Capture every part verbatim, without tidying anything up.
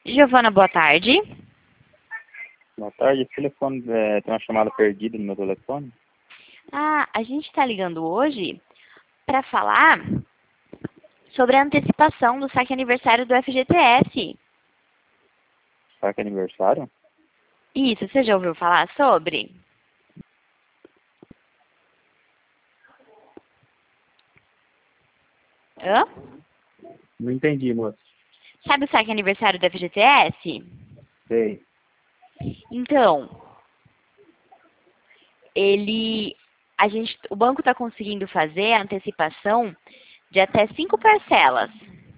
Giovana, boa tarde. Boa tarde, esse telefone é, tem uma chamada perdida no meu telefone. Ah, a gente está ligando hoje para falar sobre a antecipação do saque aniversário do F G T S. Será que é aniversário? Isso, você já ouviu falar sobre? Hã? Não entendi, moço. Sabe o saque aniversário do F G T S? Sei. Então, ele, a gente, o banco está conseguindo fazer a antecipação de até cinco parcelas.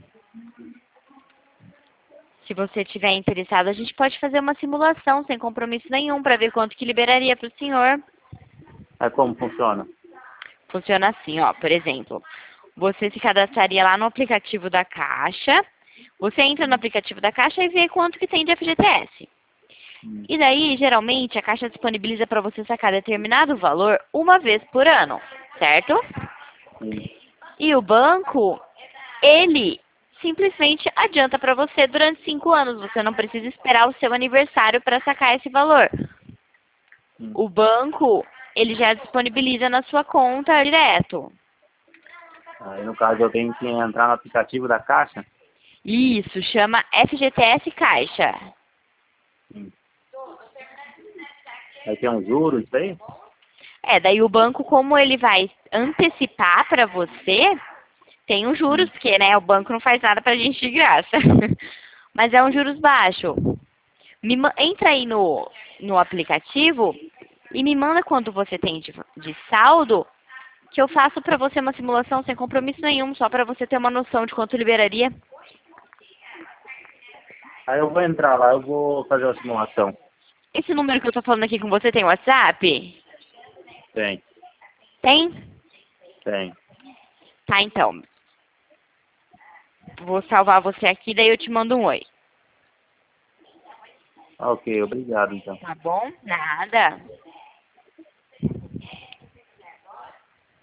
Se você estiver interessado, a gente pode fazer uma simulação sem compromisso nenhum para ver quanto que liberaria para o senhor. Aí como funciona? Funciona assim, ó, por exemplo, você se cadastraria lá no aplicativo da Caixa, você entra no aplicativo da Caixa e vê quanto que tem de F G T S. Hum. E daí, geralmente, a Caixa disponibiliza para você sacar determinado valor uma vez por ano, certo? Sim. E o banco, ele simplesmente adianta para você durante cinco anos. Você não precisa esperar o seu aniversário para sacar esse valor. Hum. O banco, ele já disponibiliza na sua conta direto. Aí no caso eu tenho que entrar no aplicativo da Caixa. Isso, chama F G T S Caixa. Sim. Aí tem um juros, isso aí? É, daí o banco, como ele vai antecipar para você, tem os juros, Hum. porque, né, o banco não faz nada pra gente de graça. Mas é um juros baixo. Me, ma- entra aí no, no aplicativo e me manda quanto você tem de, de saldo, que eu faço pra você uma simulação sem compromisso nenhum, só pra você ter uma noção de quanto liberaria. Aí eu vou entrar lá, eu vou fazer uma simulação. Esse número que eu tô falando aqui com você tem WhatsApp? Tem, Tem? tem. Tá, então. Vou salvar você aqui, daí eu te mando um oi. Ok, obrigado então. Tá bom? Nada.